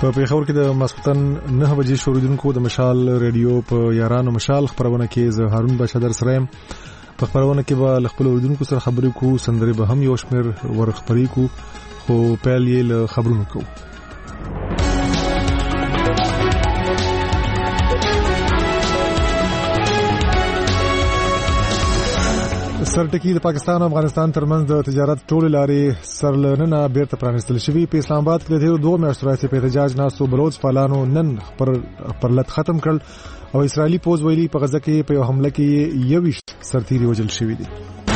په پیښور کې د ماسختن 9 بجې شروع د مشال ریډیو په یارانو مشال خبرونه کې زه هارون بشادر سره په خبرونه کې به خپل اوریدونکو سره خبرې کو سندري به هم یو شمیر ورخبري کو خو پیل یې له خبرونو کو. سرټکی د پاکستان او افغانستان ترمنځ د تجارت ټول لارې سرلننه بیرته پرانستل شوې. په اسلام آباد کې د 2 میاشتو راځي په احتجاج ناسو بلوچ فعالانو نن پرلط ختم کړ او اسرایلی پوز ویلي په غزه کې په حمله کې 21 سرتیري وژل شوي دي.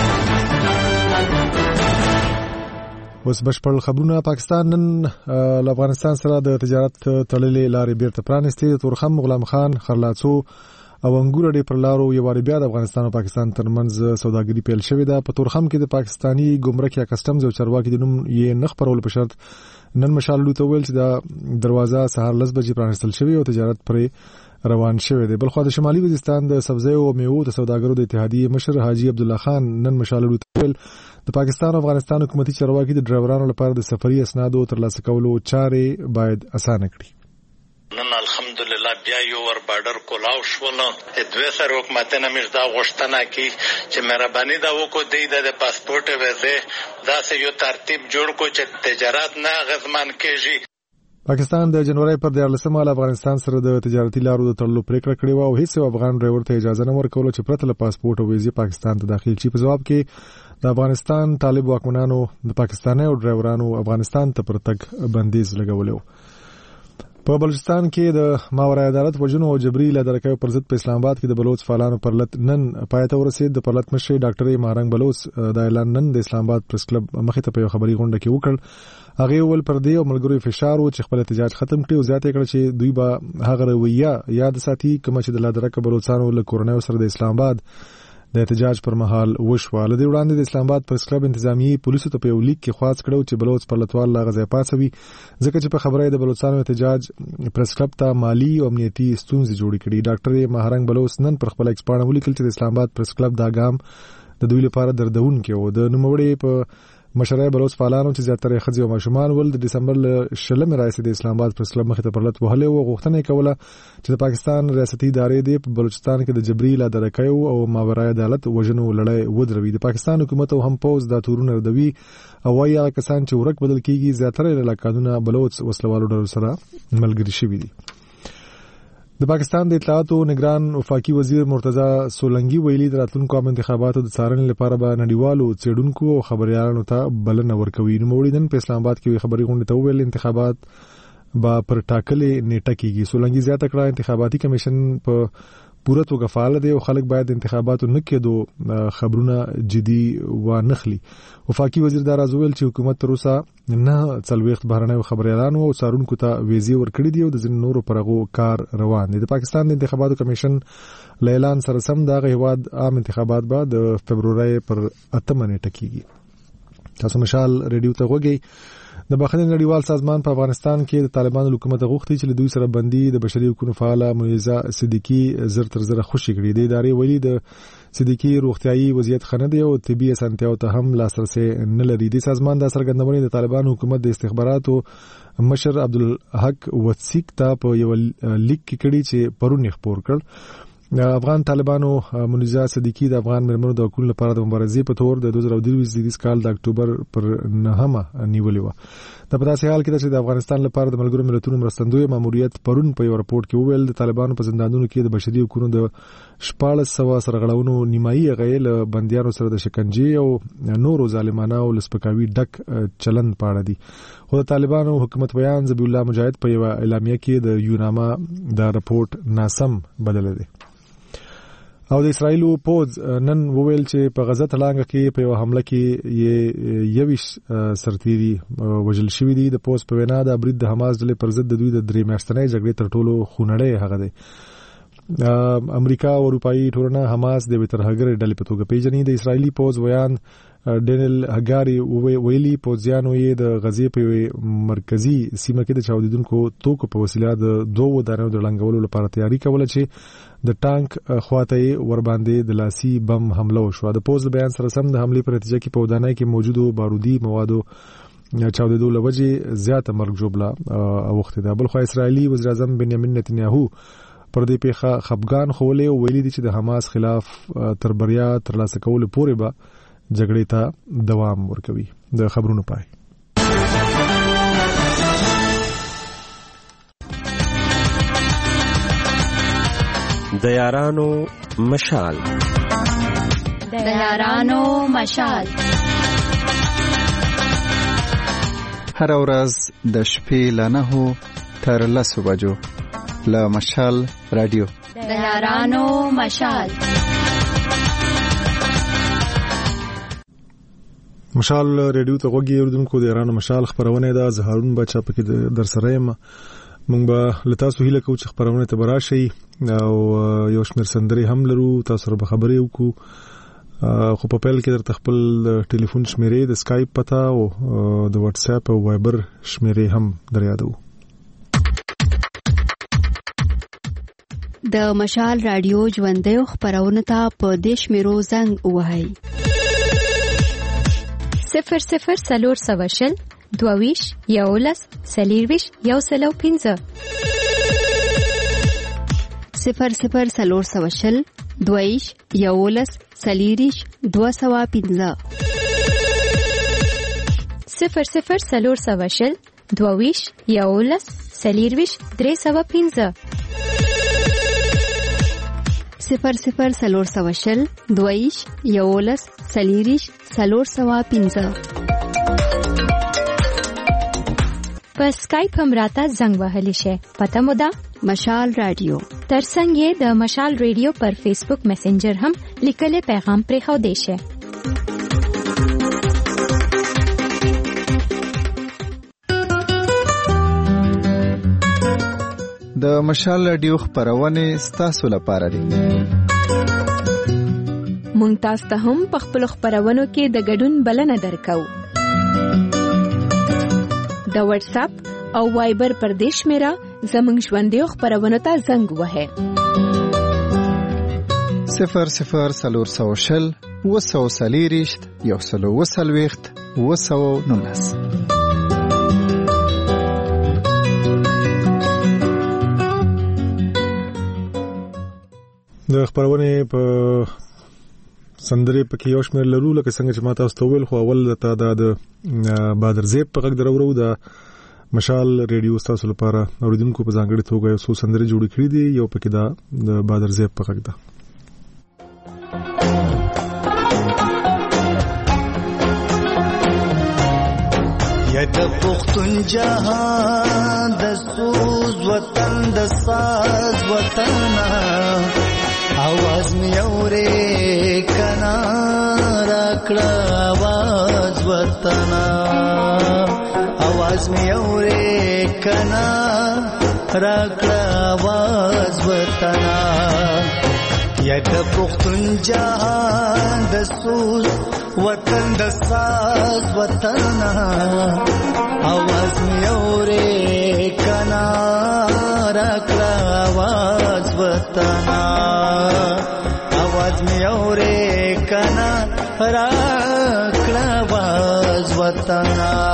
اوس بشپړ خبرونه. پاکستان نن له افغانستان سره د تجارت تړلې لارې بیرته پرانستې. تورخم غلام خان خرلاڅو او انګور ډې پر لارو یو واری بیا د افغانستان او پاکستان ترمنځ سوداګري پیل شوې ده. په تورخم کې د پاکستانی ګمرک یا کسټمز او چارواکي د نوم یې نخ پرول په شرط نن مشالو ته ویل چې دا دروازه سهار 10 بجې پرانستل شوې او تجارت پرې روان شوې ده. بلخو د شمالي وزیرستان د سبزیو او میوو د سوداګرو د اتحادیې مشر حاجی عبد الله خان نن مشالو ته ویل د پاکستان او افغانستان حکومتي چارواکي د ډرایورانو لپاره د سفري اسنادو ترلاسه کولو چارې باید اسانه کړي. نن الحمدلله بیا یو ور بارډر کولاو شول. دوی سره حکومتونه مش دا غوښتنه کی چې مهرباني دا وکړو د پاسپورت ویزه دا سه یو ترتیب جوړ کو چې تجارت نه غزمان کیږي. پاکستان د جنوري پر 14 افغانستان سره د تجارتي لارو د تړلو پریکړه کړې و او هیڅ افغان ډرایور ته اجازه نه ورکول چې پرته له پاسپورت او ویزې پاکستان ته داخل شي. په جواب کې د افغانستان طالب واکمنانو د پاکستاني او ډرایورانو افغانستان ته پر تګ بندیز لګولو. په بلوچستان کې د ماورای عدالت وجنو او جبري لادرکې پر ضد په اسلام آباد کې د بلوچ فعالانو پرلط نن پایته ورسید. د پرلط مشر ډاکټر مهرنګ بلوچ د اعلان نن د اسلام آباد پریس کلب مخې ته په خبري غونډه کې وکړ. هغه ول پر دې او ملګرو فشار او چې خپل احتجاج ختم کړي او زیاته کړ چې دوی به هغه رویه یاد ساتي کوم چې د لادرکې بلوچستانو له کورنۍ سره د اسلام آباد د احتجاج پر مهال وشواله. د وړاندې د اسلام آباد پریس کلب انتظامی پولیسو ته په یو لیک کې خواست کړو چې بلوچ پرلطوال لا غځای پاتوي ځکه چې په خبره د بلوچستانو احتجاج پریس کلب ته مالی او امنیتي ستونزې جوړې کړي. ډاکټر مهرنګ بلوچ نن پر خپل ایکسپاڼه ولیکل چې د اسلام آباد پریس کلب دا ګام د دوی لپاره دردونکې و. د نوموړي په مشرای بلوچ فعالانو چې زیاتره خځې او ماشومان ول د دسمبر 16 راځي د اسلام آباد پریس کلب مخې ته پرلط وهله او غوښتنه کوله چې د پاکستان ریاستي ادارې د بلوچستان کې د جبري لادرکې او ماورای عدالت وجنو لړۍ ودروي. د پاکستان حکومت او هم پوز د تورونه ردوي او وايي کسان چې ورک بدل کیږي زیاتره علاقادونه بلوچ وسلوالو ډلو سره ملګری شوي دي. د پاکستان د اطلاعات او نگران وفاقي وزیر مرتضی سولنګي ویلي د راتلونکو عام انتخاباتو د څارنې لپاره به نړیوالو څېړونکو او خبريالانو ته بلنه ورکوي. نو موږ نن په اسلام آباد کې خبري غونډه ته ویل انتخابات به پر ټاکلې نیټه کېږي. سولنګي زیاته کړه انتخاباتي کمیشن په پوره توګه فعال دی او خلک باید انتخاباتو نه کېدو خبرونه جدي و نخلي. وفاقي وزیر دا راځول چې حکومت تر اوسه نه څلويخت بهرنیو خبريالانو او څارونکو ته ویزې ورکړي دي او د ځینو نورو پرغو کار روان دي. د پاکستان د انتخاباتو کمیشن اعلان سره سم دا غواد عام انتخابات به د فبرवरी پر 8 نیټه کېږي. تاسو مشال ریډیو ته وګورئ. د بخښنې نړیوال سازمان په افغانستان کې د طالبانو حکومت غوښتي چې دوی سره بندي د بشري حقوقو فعاله منیزه صدیقی زر تر زر خوشي کړي. د ادارې ویلي د صدیقی روغتيایي وضعیت خنه دی او طبي اسانتیاو ته هم لاسرسي نه لري. د سازمان د سرګندونې د طالبانو حکومت د استخباراتو مشر عبدالحق وثیق ته په یو لیک کې کړي چې پرون خبر کړ افغان طالبانو منیزه صدیقی د افغان مرمنو د حقوقو لپاره د مبارزې په تور د 2023 کال د اکتوبر پر 9 نیولې و. د په داسې حال کې چې د افغانستان لپاره د ملګرو ملتونو مرستندوی ماموریت پرون په یو راپورټ کې وویل د طالبانو په زندانونو کې د بشري حقوقو د 1400 سرغړونو نیمایي غیل بنديانو سره د شکنجې او نورو ظالمانه او لسپکاوي ډک چلن پاړه دي. خو د طالبانو حکومت بیان ذبیح الله مجاهد په یو اعلامیه کې د یوناما د راپورټ ناسم بدل دی. او د اسرایلو پوز نن وویل چې په غزه تلانګه کې په یو حمله کې یویش سرتیري وژل شوی دی. د پوز په وینا د برید د حماس ډلې پر ضد د دوی د 3 میاشتنۍ جګړې تر ټولو خونړۍ هغه دی. امریکا او اروپאי ټولنه حماس د وترهګر ډلې په توګه پیژني. د اسرایلی پوز ویان ډینل هګاری ویلي پوزیانو یې د غزې په مرکزی سیمه کې د چاودیدونکو توکو په وسیله د 2 دانو د لنګولو لپاره تیاری کوله چې د ټانک خواته ور باندې د لاسي بم حمله وشوه. د پوز بیان سره سم د حمله پر نتیجه کې په ودانۍ کې موجودو بارودي موادو چاودېدو له وجې زیاته مرګ ژوبله اوښتې ده. بل خو اسرائیلي وزیر اعظم بنیامین نتنیاهو پر دې پیښه خفګان ښوولی او ویلي دي چې د حماس خلاف تر بریا ترلاسه کولو پورې به جګړې ته دوام ورکوي. د خبرونو پای. د یارانو مشال. د یارانو مشال هر ورځ د شپې له 9 تر 10 بجو له مشال رادیو. د یارانو مشال. مشال رادیو ته غوږی اردوونکو، د یارانو مشال خبرونه ده. زه هارون بچا پکې در سره یم. مونږ به له تاسو هیله کوو چې خبرونه ته براشي او یو شمېر سندرې هم لرو، تاسو سره به خبرې وکړو. خو په پیل کې درته خپل ټلیفون شمیرې، د سکایپ پته او د واتس اپ او وایبر شمیرې هم دریادو. د مشال رادیو ژوندۍ خبرونه ته په دې شمیرو زنګ ووهئ: 00 سلور سوشل 22 11 سلیرویش 105 00 سلور سوشل 22 11 سلیریش 205 00 سلور سوشل 22 11 سلیرویش 305 00 سلور سوشل 22 11 سلیریش 305 په سکایپ هم راته زنګ وهلی شي. پته مو ده مشال رادیو. ترڅنګ یې د مشال رادیو پر فیسبوک میسنجر هم لیکلي پیغام پرېښو دی شي. د مشال رادیو خبرونه ستاسو لپاره دي. مونږ تاسو ته هم په خپل خبرونو کې د ګډون بلنه درکو. د واتس اپ او وایبر پر دیش میرا زمنګ ژوندۍ خبرونه ته زنګ وهه. 00 سلور سوشل 200 سلیریشت 120 219. د خبرونه په سندرې پکې یو شمېر لرو، لکه څنګه چې ما تاسو ته ویل. خو اول ته د بادر زیب په غږ درورو د مشال رادیو تاسو لپاره اوریدونکو په ځانګړي توګه یو څو سندرې جوړې کړې دي. یو پکې د بادر زیب په غږ ده. یا د پختون جهان د سوز وطن د ساز وطن आवाज می اورې کنا راکړه आवाज وطن आवाज می اورې کنا راکړه आवाज وطن یا د پختون جهان د سوز وطن د ساز وطن आवाज می اورې کنا راکړه आवाज وطن आवाज می اورې کنا راکړه आवाज وطن.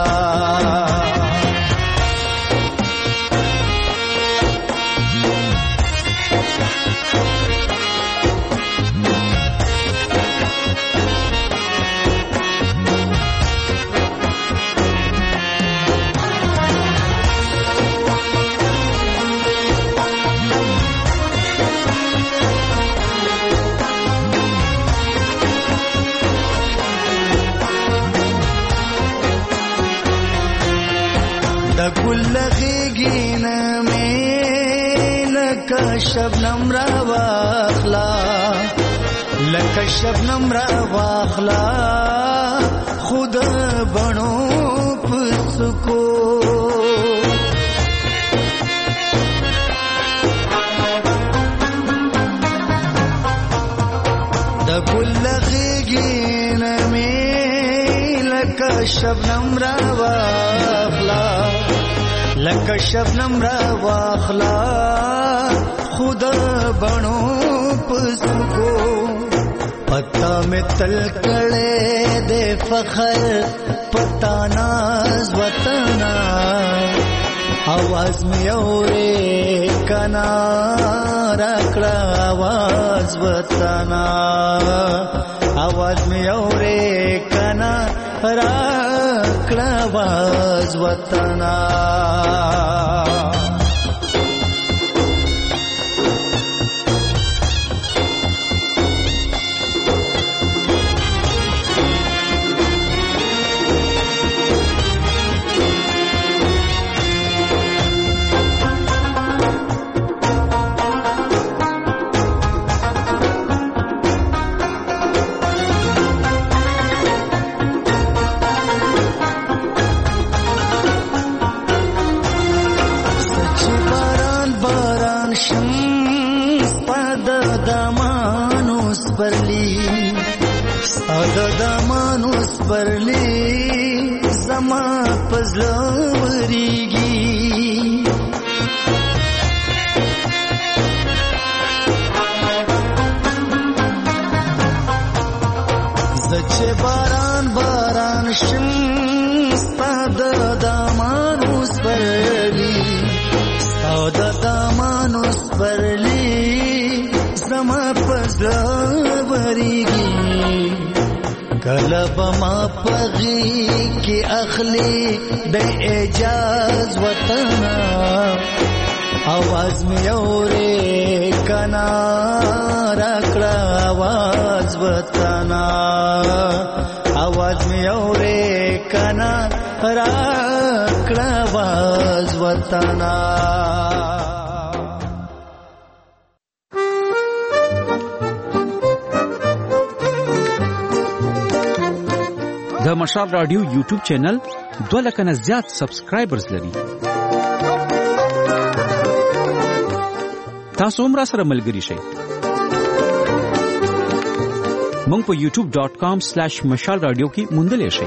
شبنم را واخلا لکه شبنم را واخلا خود بنو پسکو د ګل غیګین می لکه شبنم را واخلا لکه شبنم را واخلا خدا بنو پسکو پتا میں تل کړه دې فخر پتا ناز وطنا आवाज में औरे कना रखड़ा आवाज वतना आवाज में औरे कना रखड़ा आवाज वतना परली जमा पजलवरीगी जचे बारान बारान शिम स्ताद दामानुस परली स्ताद दामानुस परली जमा पजलवरीगी कलब मा पगी की अखली बे एजाज वतना आवाज में औरे कना रखड़ा आवाज वतना आवाज में औरे कना रखड़ा आवाज वतना د مشال رادیو یوټیوب چینل 2 لک نه زیات سبسکرایبرز لري. تاسو هم را سره ملګري شئ. مونږ په youtube.com/mashalradio کې موندلی شئ.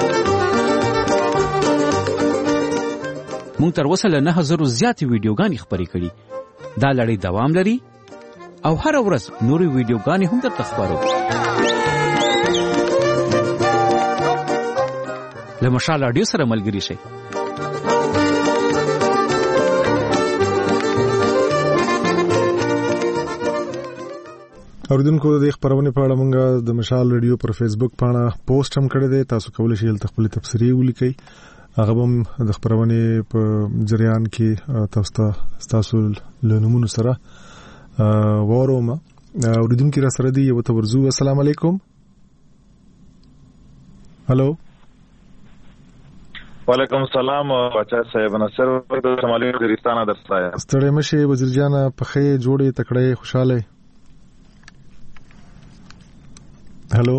مونږ تر اوسه له 9000 زیاتې ویډیوګانې خپرې کړي. دا لړۍ دوام لري او هر ورځ نورې ویډیوګانې هم درته خپرو. له مشال رادیو سره ملګري شئ. اوریدونکو د خبرونه په اړه مونږ د مشال رادیو پر فیسبوک باندې پوسټ هم کړی دی. تاسو کولی شئ تل خپل تفسیري ولیکئ. هغه هم د خبرونه په جریان کې تاسو له نمونه سره وروم. اوریدونکو را سره دی یو تورزو. السلام علیکم. هالو. وعلیکم السلام بچا صاحب نصر د شمالي وزیرستان درسایا ستړی مشه وزیر جان په خې جوړې تکړه خوشاله. هالو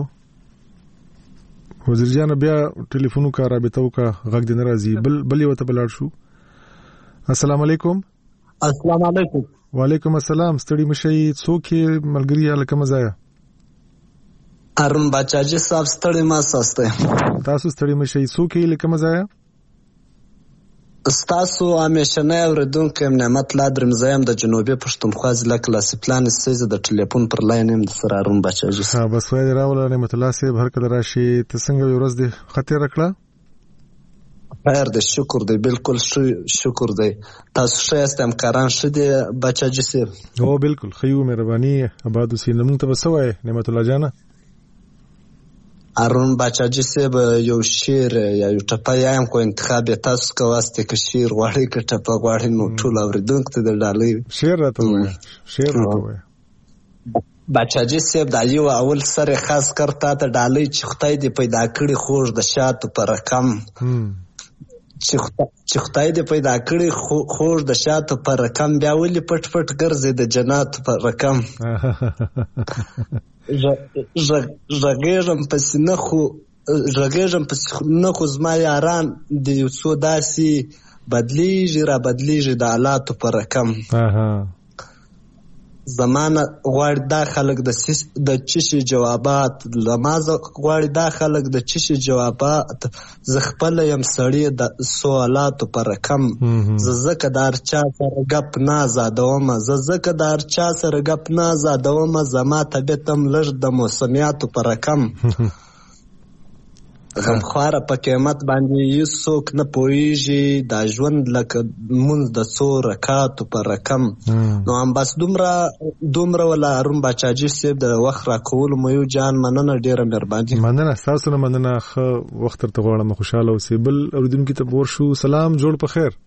وزیر جان بیا ټلیفون کا رابطه وکا غږ دې ناراضي بل یو ته بلار شو. السلام علیکم. السلام علیکم. وعلیکم السلام. ستړی مشه څوک ملګری الکه مزایا ارون بچاجي صاحب ستړی ما ساسته. تاسو ستړی مشه څوک الکه مزایا استاسو همیشنه اوریدونکو نعمت لا درمزایم د جنوبي پښتونخوا ضلع کلاسي پلان سیزه د ټلیفون پر لاین هم د سره ارون بچاجي. ها بس وای راول نعمت الله صاحب هر کله راشي ته څنګه ورځ دې خطر راکړه. خیر دې شکر دې بالکل شکر دې تاسو ښه همکاران شه دې بچاجي صاحب. او بالکل خیو مهرباني آباد وسین موږ ته وسوای نعمت الله جان. ارون بچاجي صاحب یو شعر یا یو ټپه یم کو انتخاب تاسو کواسته کې شعر غواړي کې ټپه غواړي نو ټول اوریدونکو ته ډالۍ شعر راته وای. شعر راته وای بچاجي صاحب د یو اول سره خاص کرتا ته ډالۍ چې خدای دې پیدا کړی خوږ د شاتو پر رقم چې خدای دې پیدا کړی خوږ د شاتو پر رقم بیا ولې پټ پټ ګرځي د جنات پر رقم ژغېږم پسې نه خو زما یاران د یو څو داسې بدلیږي را بدلیږي د حالاتو په رقم زمانه غواړي دا خلک د چشي جوابات لمازه غواړي دا خلک د چشي جوابات زه خپل یم سړی د سوالاتو پر رقم زه زکدار چا سره غپ نه زادوم زه زکدار چا سره غپ نه زادوم زما طبيعتم لږ د موسمیاتو پر رقم غمخواره په قیمت باندې یوڅوک نه پوهیږي دا ژوند لکه مونږ د څو رکعاتو په رقم نو هم بس دومره ولا هارون باچاجي صاحب د وخت راکولو مو یو جان مننه ډیره مهرباني مننه تاسو نه مننه ښه وخت ته غواړم خوشاله اوسئ بل اوریدونکو ته ورشو سلام جوړ په خیر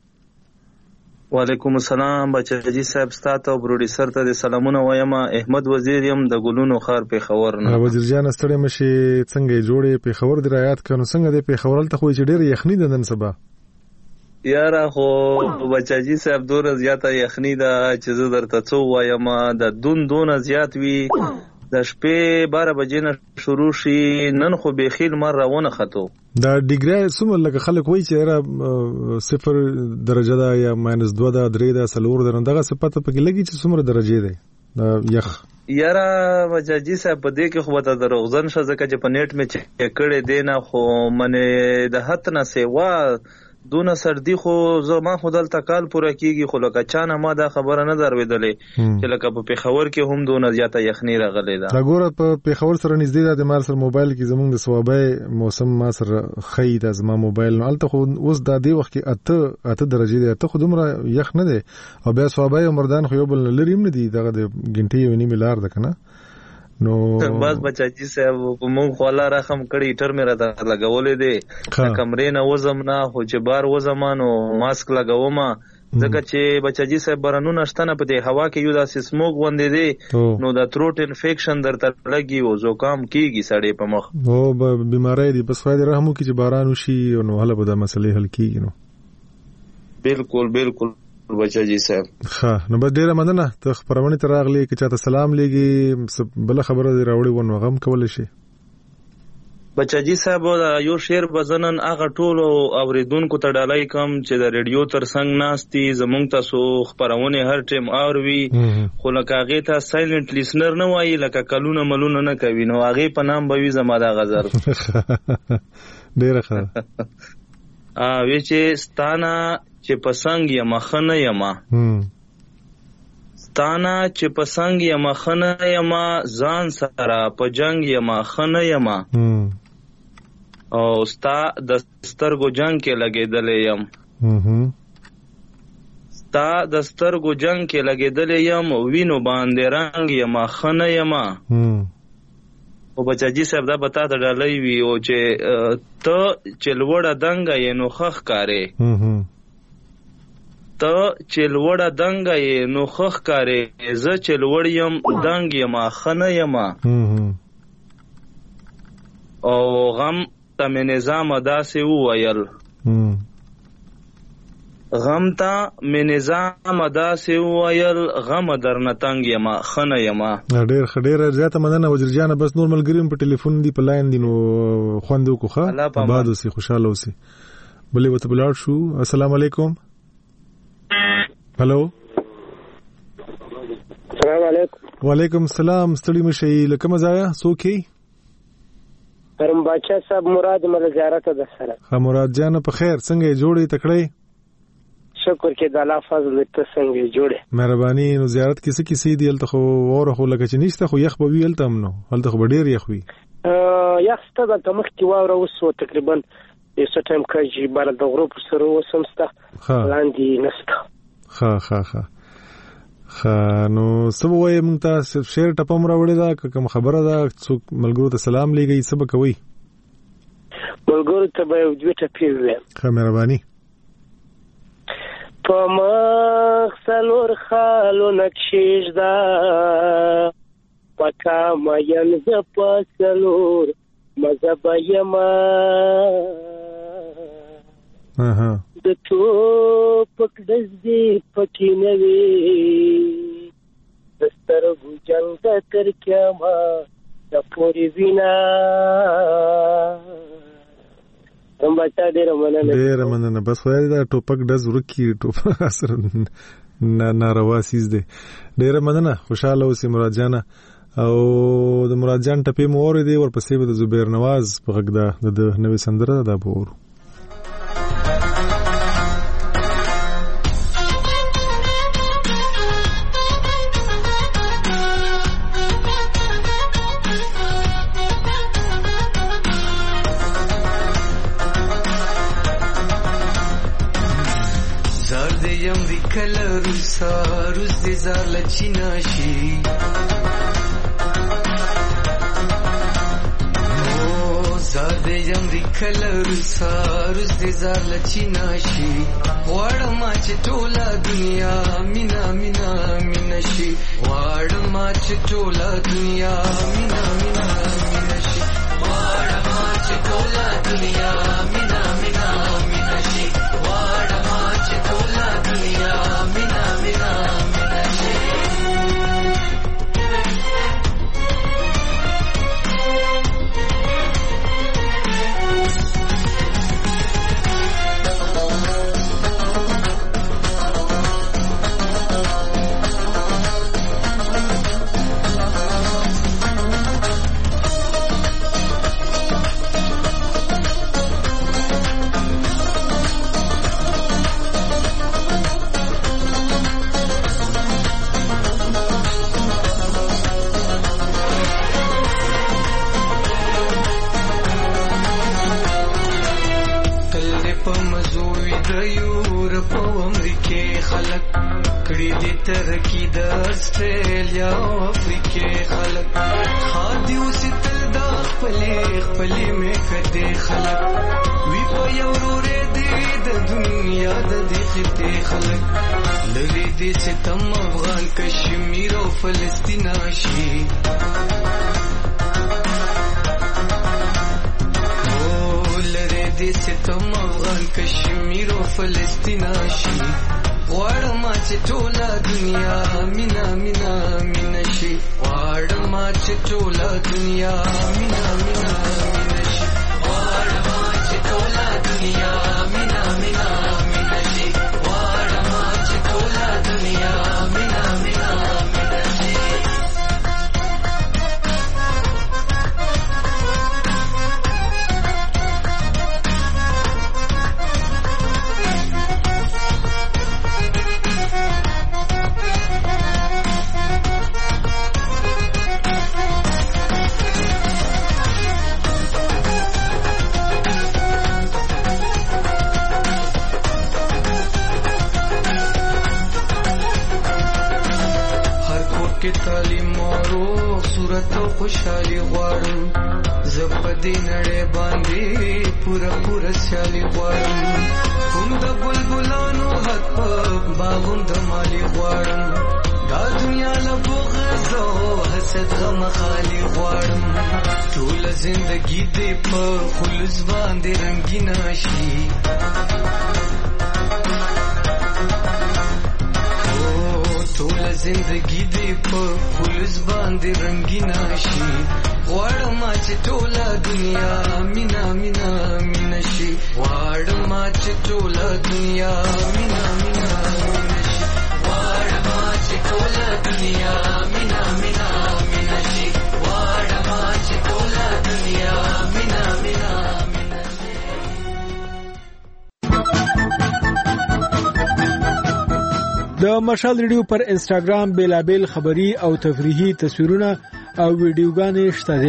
وعلیکم السلام بچاجي صاحب ستاسو او پروډوسر ته د سلامونه وایم احمد وزیر یم د ګلونو خار په خبر نه وزیر جان ستړي مشي څنګه جوړې په خبر دی رعایت کړو څنګه دی په خبرل ته خو چې ډېر یخنی ده نن سبا یاره خو بچاجي صاحب دوره زیاته یخنی ده چې زه درته څو وایم د دون زیات وی د شپې 12 بجې نه شروع شي نن خو بخیل مر راونه خطو دا ډیګری سمه لکه خلک وایي چې را 0 درجه ده یا -2 ده 3 ده 4 ده دغه صفته پکې لګي چې څومره درجه ده یخ یاره بچاجي صاحب په دې کې خو ته دروغجن شې ځکه چې په نیټ مې چک کړې دی نه خو منه د حت نه سیوا دونه سردی خو زما خودل تکال پوره کیږي خو لکه چانه ما دا خبره نه درویدلې چې لکه په پیښور کې هم دونه زیاته یخنی راغلې ده دا ګوره په پیښور سره نږدې ده د مار سره موبایل کې زمونږ د ثوابه موسم ما سره خی د زما موبایل نو الته خو اوس د دې وخت کې اته درجه ده ته خودمره یخ نه ده او بیا ثوابه مردان خو یو بل لري نه دي دغه د غنټي ونی ملار ده کنه نو بس بچاجي صاحب مونږ خو الله رحم کړی ټر مې را لګولې دي کمرې نه وزم نه خو چې بار وزمانو ماسک لګوم ځکه چې بچاجي صاحب برانو نشته په دې هوا کې یو داسې سموک وندې دي نو د تروټ انفیکشن درته لګي او زکام کیږي سړی په مخ او بیماری دي بس خدای رحم وکړي چې باران وشي نو هله به د مسلې حل کیږي نو بالکل بچاجي صاحب ښه نو بس ډیره مننه ته خبرونه تر راغلی چې چاته سلام لګي بل خبره دی راوړي ونه غم کول شي بچاجي صاحب یو شعر بزنن هغه ټول اوریدونکو ته ډالای کوم چې د ریډیو تر څنګ ناشتي زمونږ تاسو خبرونه هر ټیم اوروي خو لکه هغه ته سایلنت لیسنر نه وایي لکه کلونه ملونه نه کوي نو هغه په نام به وي زما د غزر ډیره ښه وی چې ستانه چې پسنګ یم خنه یم ستانه چې پسنګ یم خنه یم ځان سره په جنگ یم خنه یم او ستا د سترګو جنگ کې لګېدلې یم ستا د سترګو جنگ کې لګېدلې یم وینو باندې رنگ یم خنه یم او بچاجي صاحب دا بتا ته ډالۍ وی او چې ته چې لوړه دنګه یې نو خخ کارې ته چې لوړه دنګه یې نو خخ کارې زه چې لوړ یم دنګ یم خنه یم او غم ته مې نظام داسې وویل غم ته مې نظام داسې وویل غم درنه تنګ یم خنه یم ډېر زیاته مننه وزیر جانه بس نور ملګري په ټلیفون دی په لاین دي نو خوند وکړه آباد اوسئ خوشاله اوسئ بلې ورته ولاړ شو السلام علیکم هلو السلام علیکم وعلیکم السلام ستړي مشئ لکه مزایا څوک یې کرم باچا صاحب مراد مله زیارت ده سره ها مراد جان په خیر څنګه جوړې تکړې شکر کې د الله فضل ته څنګه جوړې مهرباني نو زیارت کیسه دی الته خو اور خو لکه چې نشته خو یخ به ویل تم نو الته خو ډیر یخ وی یخ ست د تمخ کی واوره وسو تقریبا یو ټایم کاږي بار د غروب سره وسمسته لاندې نسته نو سبا وای مونږ ته شعر ټپم راوړی دا کوم خبره ده څوک ملګرو ته سلام لګي سبا کوي ملګرو ته به دوی ټپې وي ښه مهرباني په مخ څلور خالو نقشیش دا پکا مین ز په څلور مذهب یما د ټوپک دزدي پکې نه وي د سترګو جنګ د تر قیامه د پورې وینا تم بچا ډېر مننه بس خدای دا ټوپک دز ورکی ټوپک سره ناروا سیز دی. ډیره مننه، خوشاله اوسې مراد جان. او د مراد جان ټپې مو اورېدې، ورپسې به د زبیر نواز په غږ د نوې سندره دا به اورو. روز دې زار لچینا شي زار دې یم دې کلر روز دې زار لچینا شي واړم چې ټوله دنیا مینا مینا مینا شي واړم چې ټوله دنیا مینا مینا مینا شي واړم چې ټوله دنیا مینا مینا مینا شي واړم چې ټوله دنیا مینا مینا مینا شي. ترکی د استرالیا او افریقې خلک خادي وستل د خپلې مې کده خلک وی په یو ورې دې د دنیا د دې خته خلک لری دې ستم افغان کشمیر او فلسطین شي لری دې ستم افغان کشمیر او فلسطین شي واړم چې ټوله دنیا مینا مینا مینا شي واړم چې ټوله دنیا مینا مینا مینا شي واړم چې ټوله دنیا مینا مینا مینا شي واړم چې ټوله دنیا مینا مینا مینا شي. تعلیم او صورت او خوشالي غواړم زپدې نړۍ باندې پورا سیالي غواړم هم د بلبلانو حق په باغوم د مالی غواړم دا دنیا له بغض او حسد غم خالي غواړم ټول زندگی دې په خلوص باندې رنگین شي ټول زندگی دې په خلوص باندې رنگین شي غواړم چې ټوله دنیا مینا مینا مینا شي غواړم چې ټوله دنیا مینا مینا مینا شي غواړم چې ټوله دنیا مینا مینا مینا شي غواړم چې ټوله دنیا مینا مینا مینا شي. د مشال ریډیو پر انسټاګرام بیلابل خبری او تفریحي تصویرونه او ویډیوګانې شته دي.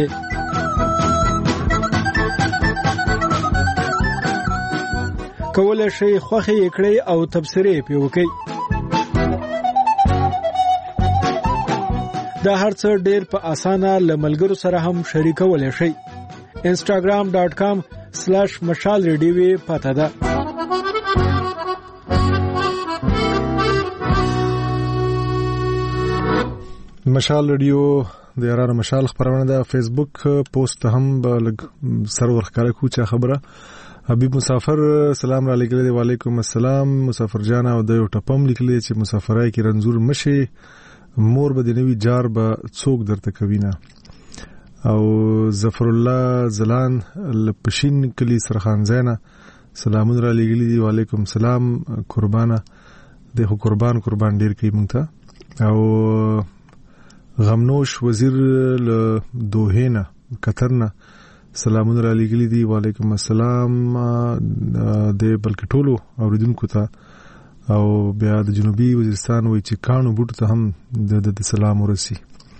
کولای شئ خوښي کړئ او تبصرې پې وکړئ. دا هر څه ډېر په اسانه له ملګرو سره هم شریکولی شئ. instagram.com/مشال ریډیو پته ده. مشال ریډیو د یارانو مشال خبرونه ده. فیسبوک پوسټ هم لګ سرور ښکارا کوچا خبره. حبیب مسافر سلام را لګل دی. وعلیکم السلام مسافر جان. او د یو ټپم لیکلی چې مسافرای کې رنزور مشي مور به د نوی جار به څوک درته کوي نه. او ظفر الله زلان لپشین کلی سرخان زینا سلامون را لګل دی. وعلیکم السلام قربانه. د قربان ډیر کوي مونږ ته. او غمنوش وزیر له دوحې نه قطر نه سلامونه را لګلي دي. وعلیکم السلام د بلکې ټولو اوریدونکو ته. او بیا د جنوبي وزیرستان وای چې کانو بوټو ته هم د سلام ورسي.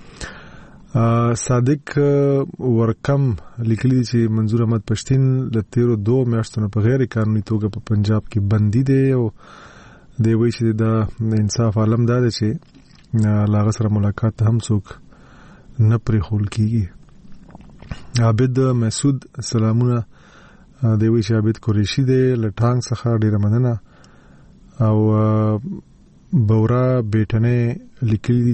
صادق ورکم لیکلي چې منظور احمد پښتين له 13 میاشتو په غیر قانوني توګه په پنجاب کې بندي دي او دی وایي چې د انصاف عالم دا دی چې لاغه سره ملاقات هم څوک نه پرې خول کیږي. عابد مسعود سلامونه دی وایي چې عابد قریشي دی لټانګ څخه ډیره مننه. او بورا بیٹنه لیکلی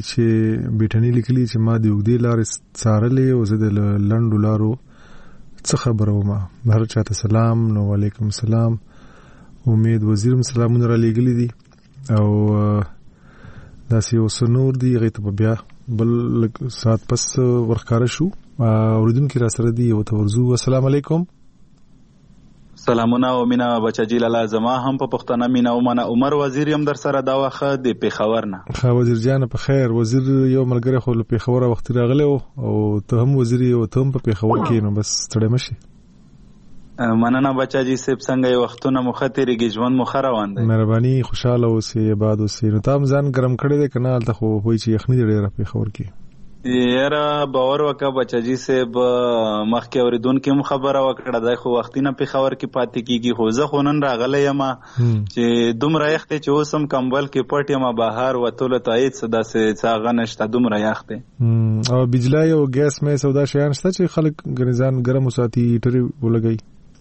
چې ما د وګړي لارې څارلې او زه د لندو لارو څه خبرو ما هر چاته سلام. نو وعلیکم السلام. امید وزیرم سلامونه را لګلې دي او داسې وسنور دی غیته په بیا بل سات پس ورخاره شو اوریدونکو را سره دی او تورزو. السلام علیکم. سلامونه او مینا بچاجی لاله زما هم په پښتنه مینا او منا عمر وزیر يم در سره دا واخه د پیښور نه. خا وزیر جان په خیر. وزیر یو ملګری خو له پیښور وخت راغله او ته هم وزیر یو ته هم په پیښور کې نو بس تړې مشي. مننه بچاجی سیب څنګه یو وختونه مخاطرېږي ژوند مخ روان دی. مهرباني خوشاله اوسې آباد اوسې. نو تام ځان ګرم کړی دی کنه الته خو وای چې یخنی ډېره پیښور کې. یاره باور وکړه بچاجی صاحب مخکې اوریدونکو هم خبره وکړه دا خو وختینه پیښور کې پاتې کیږي. خو زه خو نن راغلی یم چې دومره یخ دی چې اوس هم کمبل کې پټ یم بهر وتلو ته هېڅ داسې څاغه نشته دومره یخ دی. او بجلی او ګیس مې سودا شیان شته چې خلک ګرځان ګرم وساتي هیټر ولګي.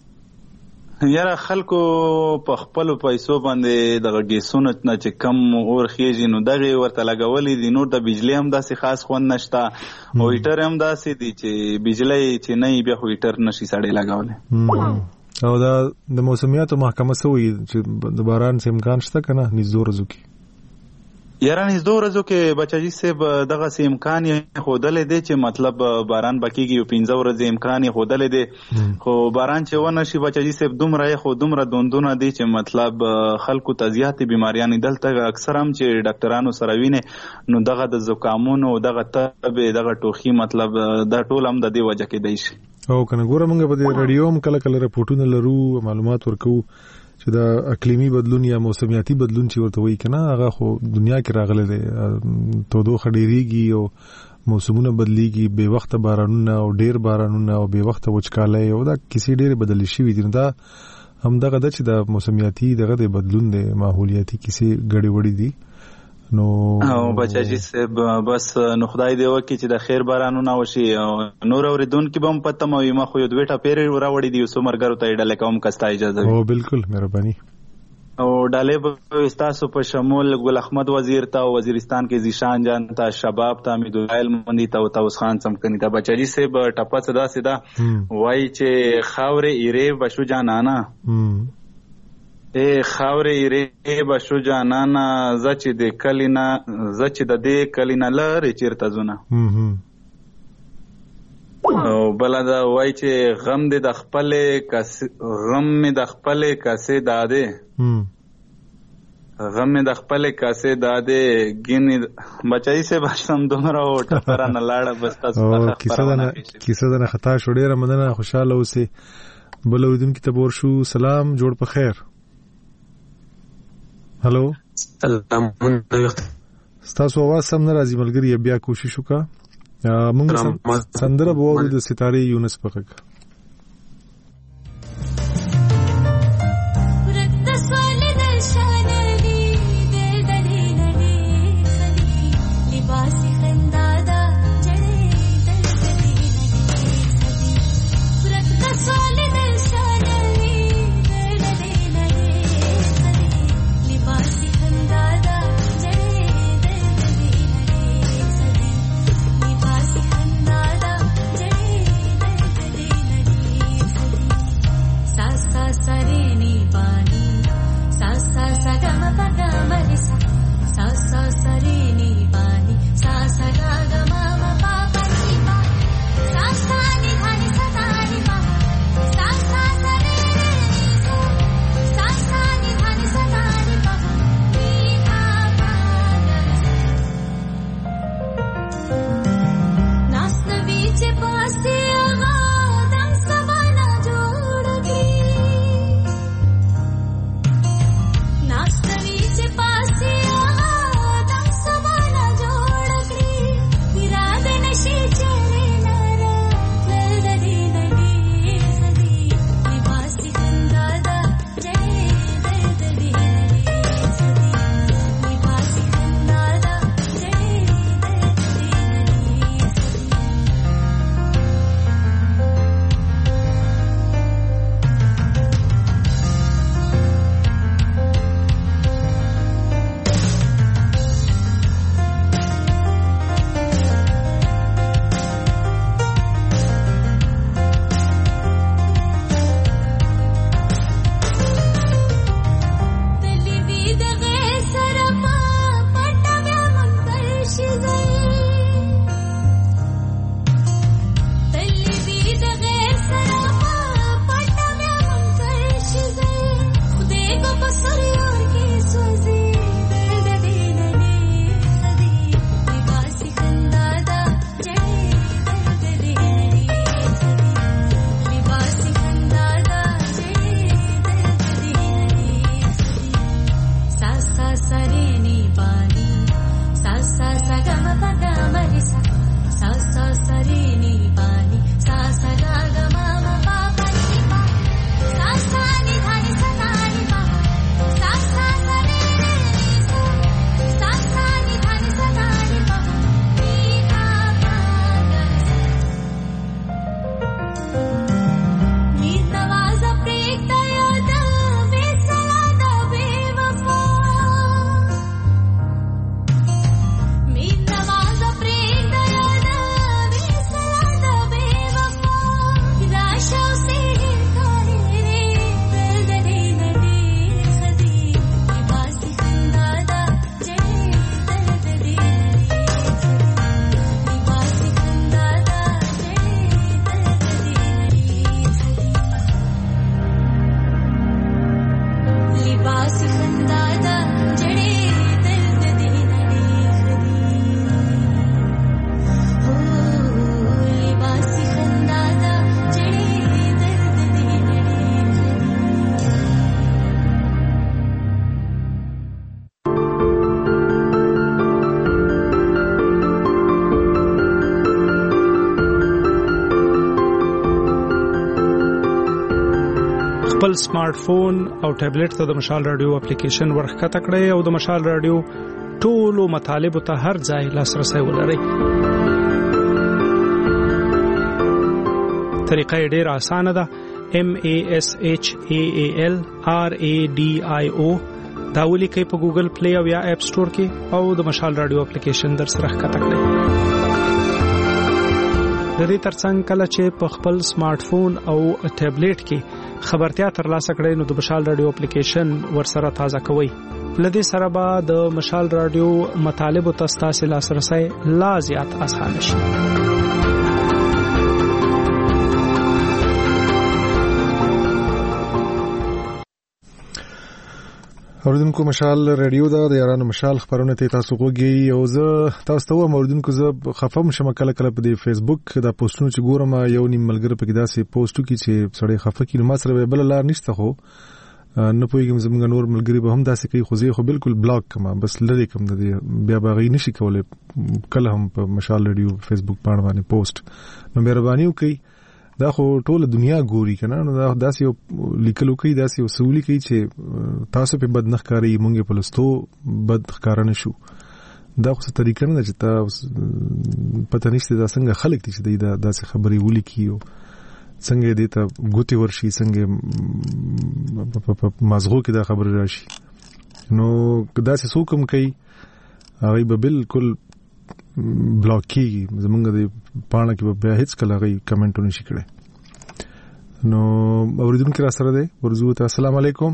یاره خلکو په خپل پیسو باندې د ګیسونو نه چې کم اور خېږي نو دغه ورته لګولې دي. نور د بجلی هم داسې خاص خوند نشته او هیټر هم داسې دي چې بجلی چې نه بیا خو هیټر نشي سړی لګولې. او دا د موسمیاتو محکمه سوی چې د باران امکان شته کنه نږدې ورځو کې. یاره نږدې ورځو کې بچاجي صاحب دغه سي امکان یې خودلې دی چې مطلب باران بکیږي او 15 ورځې امکان یې خودلې دی. خو باران چې ونه شي بچاجي صاحب دومره خو دومره دوندونه دي چې مطلب خلکو ته زیاتې بیماریاں دلته اکثر هم چې ډاکټرانو سره ویني نو دغه د زکامونو دغه تب دغه ټوخي مطلب دا ټول هم د دې وجه کې دی شي. او کنه ګوره موږ په دې رادیو هم کله کله راپورټونه لرو معلومات ورکو چې دا اقلیمی بدلون یا موسمیاتي بدلون چې ورته وایي کنه هغه خو دنیا کې راغلی دی. تودوخه ډیریږي او موسمونه بدلیږي بے وخت بارانونه او ډیر بارانونه او بے وخت وچکالۍ او دا کیسې ډېرې بدلې شوې دي. دا هم دغه د چې د موسمیاتي دغه د بدلون د ماحولیاتي کیسې ګډې وړې دي. نو او بچاجي صاحب بس نو خدای دې وکړي چې د خیر بارانونه وشي او نور اوریدونکو به هم پته مو ما خو یو دوه ټاپېرې راوړې دي اوس مرګرو ته ډلې کوم کستا اجازه وي. او بالکل مهرباني. او ډلې به تاسو په شمول ګل احمد وزیر ته وزیرستان کې زیشان جان ته شباب ته امیدوال مندي ته توس خان سمکني ته بچاجي صاحب ټپه صدا سیدا وای چې خاورې ایره بشو جانانا اے خاورې ایره بشو جانانا زچ د کلینا زچ د دې کلینا لری چیرته زونه او بلدا وای چې غم دې د خپل کاسې داده غم د خپل کاسې داده ګینې بچای سه باشم دومره ټپره نه لاړه بس تاسو کیسه ده خطا شو ډیره مننه خوشاله اوسې. بل ودونکو ته ورشو. سلام جوړ په خیر. هلو سلام ستاسو आवाज سم نه راځي ملګری بیا کوشش وکړه. موږ سندره بوو د ستاره یونس پخک. خپل سمارټ فون او ټابلیټ ته د مشال رادیو اپلیکیشن ورښکته کړئ او د مشال رادیو ټولو مطالبو ته هر ځای لاسرسی ولرئ. طریقه یې ډېره اسانه ده. MASHAALRADIO دا ولیکئ په ګوګل پلی او یا اپ سٹور کې او د مشال رادیو اپلیکیشن در سره ښکته کړئ. د دې ترڅنګ کله چې په خپل سمارټ فون او ټابلیټ کې خبرتیا ترلاسه کړئ نو د مشال رادیو اپلیکیشن ورسره تازه کوئ. لدې سره به د مشال رادیو مطالبو ته ستاسو لاسرسی لا زیات اسانه شي. اوریدونکو مشال رادیو دا د یارانو مشال خبرونه ته تاسو غوږی او زه تاسو ته اوریدونکو زه خفم شم کله کله په فیسبوک دا پوسټونه چې ګورم یو نیم ملګری په کې داسې پوسټو کې چې سړی خفه کړي ما سره بل لار نشته خو نه پوهیږم زمونږ نور ملګری به هم داسې کوي خو زه خو بالکل بلاک کما بس لری کوم د بیا باغی نشي کولای کله هم په مشال رادیو فیسبوک باندې پوسټ نو مهرباني وکړئ دا خو ټول دنیا ګوري کنه نو دا داسې لیکلو کوي داسې وسولي کوي چې تاسو په بدنخکاری مونږ په لستو بدخکار نه شو دا خو څه طریقه نه چې تاسو پته نشته دا څنګه خلک دي چې دا داسې خبري ولیکي او څنګه دې ته ګوتی ورشي څنګه مازغو کې دا خبر راشي نو داسې څوک هم کوي هغه به بالکل بلاک کیږي زمونږ د پاڼه کې به هیڅ کله غي کمنټ نه شي کړي. نو اوریدونکو را سره دی ورزو ته السلام علیکم.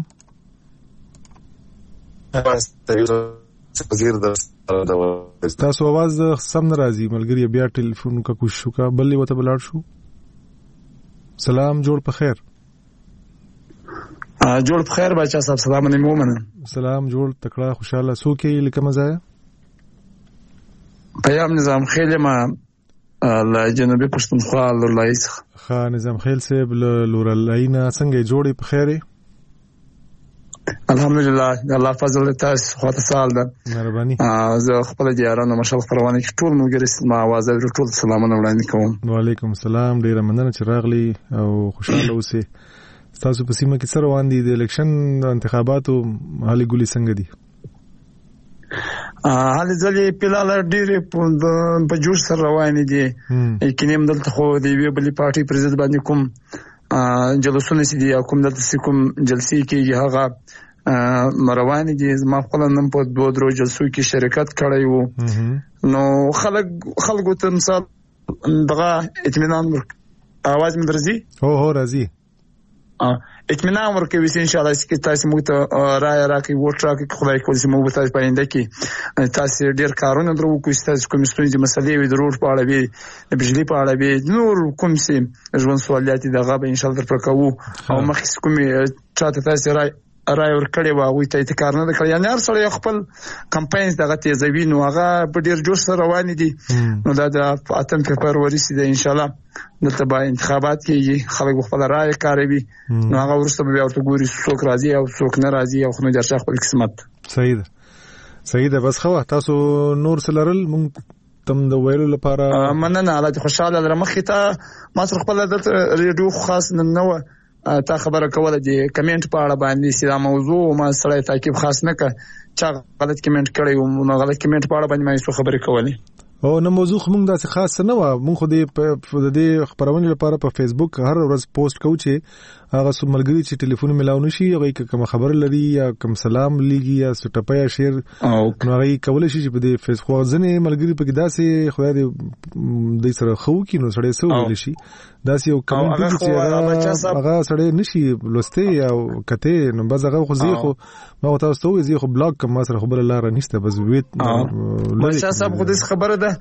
تاسو आवाज سم ناراضي ملګری بیا ټلیفون کا کوشش وکا بلې وته بلاړ شو. سلام جوړ په خیر. جوړ په خیر بچا صاحب سلام علیکم مومن. سلام جوړ تکړه خوشاله سو کې لکه مزه پیام نظام خیل ما له جنوبي پښتونخوا لورلای ښه نظام خیل صاحب لورلاینا څنګه جوړې په خیره الحمدلله الله فضل تاسو خاطر سال ده مهرباني زه خپل دیارانو مشال خبرونه کې ټول موږ ما आवाज ټول سلامونه وړاندې کوم. وعلیکم السلام ډیره مننه چې راغلی او خوشاله اوسئ. تاسو په سیمه کې سره روان دي د الیکشن انتخاباتو حالي ګولي څنګه دي؟ حالي ځلې پلاله ډېرې په جوش سره روان دي کینیم دلته خو د وی بلی پارټي پریزیدنت باندې کوم جلسونه سي دي کوم دلته کوم جلسې کېږي هغه روان دي. ما خپل نن په 2 جلسو کې شرکت کړی وو نو خلکو ته مثال دغه اطمینان اواز مې درځي هو راځي اطمینان ورکوي چې ان شاء الله چې تاسو موږ ته رائے راکړي ووټ راکړي خدای کول چې موږ تاسو پاینده کې تاسو ډیر کارونه درو کوی تاسو کوم ستونزې مسلې وي ضرور په اړه وي د بجلی په اړه وي نور کوم څه ژوند سوالات دغه به ان شاء الله پر کوو او مخکې کوم چاته تاسو رائے ورکړي واغوي ته کار نه کړی یعنی هر سره خپل کمپاینز دغه تیزوي نو هغه په ډیر جوش سره روان دي نو دا د اتم فبراير سي ان شاء الله دلته به انتخابات کېږي خلک خپل رائے کاروي نو هغه ورسته به ورته ګوري څوک راځي او څوک نه راځي او خو نه درشه خپل قسمت. صحیح ده بس خو تاسو نور سلرل مونږ تم د ویلو لپاره مننه الله خوشاله درمخې ته ما سره خپل د ریډیو خاص نه تا خبره کوله دي کمنټ په اړه باندې سیده موضوع ما سره تعقیب خاص نه ک چا غلط کمنټ کړی او نو غلط کمنټ په اړه باندې ما څه خبرې کولې او نو موضوع موږ داسې خاص نه و موږ خو دې خبرونه لپاره په فیسبوک هر ورځ پوسټ کوو چې هغه سم ملګری چې ټلیفون ملاو نشي هغه کوم خبر لري یا کوم سلام لګي یا سټپا یا شیر نو هغه کول شي چې په دې فیسبوک ځنې ملګری په کې داسې خدای دې سره خو کې نو سړی سو ول شي داسې یو کمنټ چې هغه سړی نشي لسته یا کته نو بس هغه خو زی خو ما تاسو ته زی خو بلاک کوم سره خبر لار نشته بس ویټ بچا صاحب خو دې خبره ده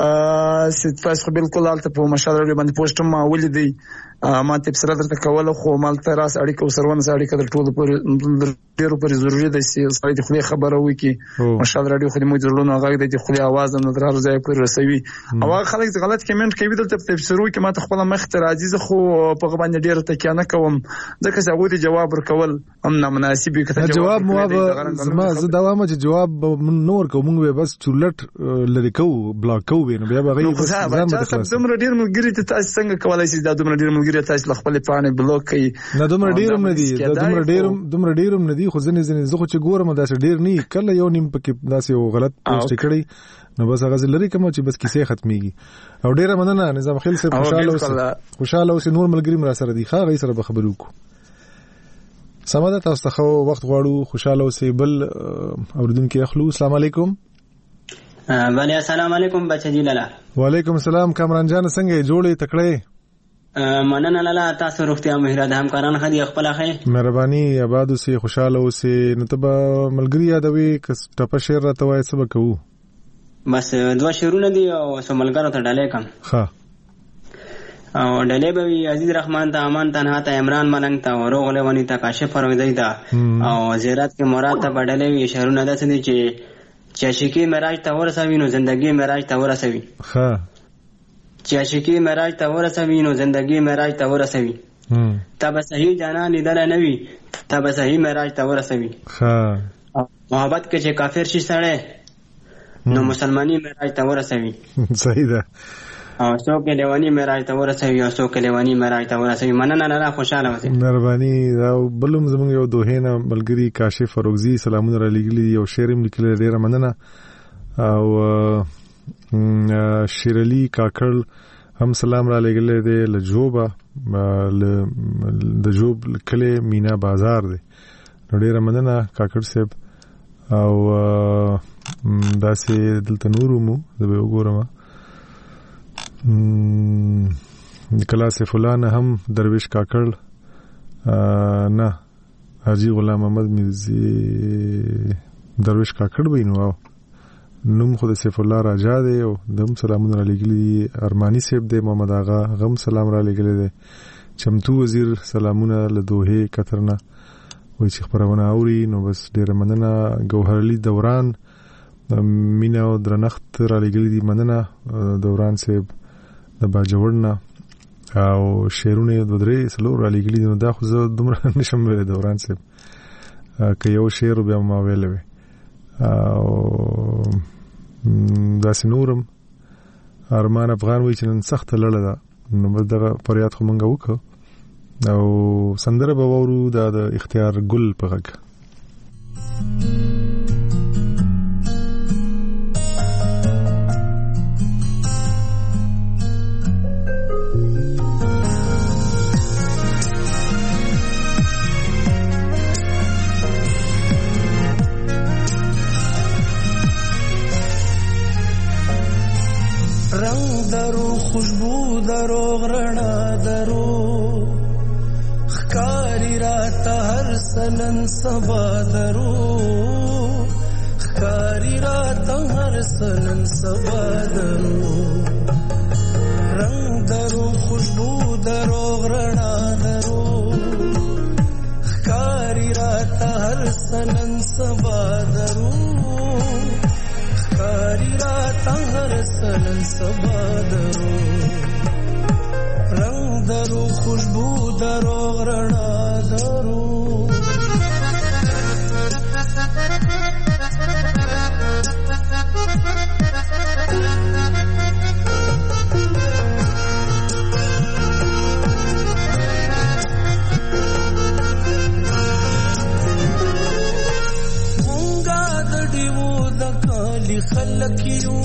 تاسو بالکل البته په مشاله باندې پوسټ ما ولیدي ما ته سره درته کوله خو مالته راس اړیکه وسرونه اړیکه در ټول پر ډیرو پر ضروري ده چې سړی د خپل خبره وکي مشاله رادیو خو د مجرلونو هغه د خپل आवाज نه در ځای پر رسوي او خلک غلط کمنټ کوي دلته په تفسیرو کې ما ته خپل مخ ته راځي خو په باندې ډیره تکیه نه کوم ځکه چې هغه د جواب ورکول هم نامناسب کته جواب مو زما زه دوامه چې جواب نور کوم موږ بس چولټ لری کو بلاک کو وینم بیا به غي دومره ډیر ملګری ته تاسو څنګه کولای شئ دا دومره ډیر ملګری ملګری تاسو خپل پاڼې بلوک کړئ. نه دومره ډیرم نه دي، دومره ډیرم نه دي، خو ځنې زه خو چې ګورم داسې ډیر نه کله یو نیم پکې داسې یو غلط پوسټ کړی نو بس هغه لري کوم چې بس کیسه ختميږي. او ډیره مننه نظام خیل صاحب، خوشاله اوسئ. نور ملګری مرا سره دي، ښه غي سره به خبرو کو. سماده تاسو ته وخت غواړو، خوشاله اوسئ. بل اوریدونکو اخلو. السلام علیکم. وعلیکم السلام علیکم بچا جی لالا. وعلیکم السلام کامران جان، څنګه جوړې تکړه؟ مننه لالا، تاسو روغتیا مهره د همکاران خدي خپل خیر. مهرباني، آباد اوسئ، خوشاله اوسئ. نو ته به ملګری یادوي کس ټپه شعر راته وایي څه به کوو؟ بس دوه شعرونه دي او سملګرو ته ډالې کم. ها او ډالې به وي عزیز رحمان ته، امان تنها ته، عمران ملنګ ته، وروغ لونی ته، کاشف فرویدی ته او زیرات کې مراد ته ډالې وي. شعرونه داسې دي چې عاشقي معراج ته ورسوي نو زندگی معراج ته ورسوي. ها چې عاشقي معراج ته ورسوي نو زندگی معراج ته ورسوي. تب صحیح جانا لیدل نه وي، تب صحیح معراج ته ورسوي. ها محبت کې چې کافر شي سره نو مسلمانی معراج ته ورسوي. صحیح ده. او څوک لیوانی معراج ته ورسوي او څوک لیوانی معراج ته ورسوي. مننه لاله، خوشاله اوسئ. مهرباني. او بلوم زموږ یو دوهینه ملګری کاشف فروغزی سلامونه را لګلی، یو شعر هم لیکلی، ډیره مننه. او شیرعلی کاکړ هم سلام را لګلی دی لجوبه، د جوب کلی مینا بازار دی. نو ډیره مننه کاکړ صاحب. او داسې دلته نورو مو د به وګورم کلاس فلان هم درویش کاکړ نه حاجی غلام محمد میرزی درویش کاکړ وینو او نوم خو د سیف الله راجا دی او دم سلامونه را لګلی. ارمانی صاحب دی، محمد آغا غم سلام را لګلی دی. چمتو وزیر سلامونه له دوه کترنه وای چې خبرونه اوري. نو بس ډیره مننه. ګوهر علي دوران مینا او درنخت را لګلی دي، مننه دوران صاحب د باجوړنا. او شعرونه د درې سلو را لګلی دي. نو دا خو زه دومره نشم ویل دوران صاحب، که یو شعر بیا ما ویلوي. او داسې نورم ارمان افغان وای چې نن سخت لړه ده. نو بس دغه پریاد خو مونږ وکړو او سندره به وورو د اختیار ګل په غږ. رنگ درو خوشبو درو غرنا درو خکاری راتا هر سنن سبا درو خکاری راتا هر سنن سبا درو رنگ درو خوشبو درو غرنا درو خکاری راتا هر سنن سبا درو خکاری راتا هر سنن سبا درو رنگ درو خوشبو درو غرنا درو مونگا دډیو د کالی خلکیو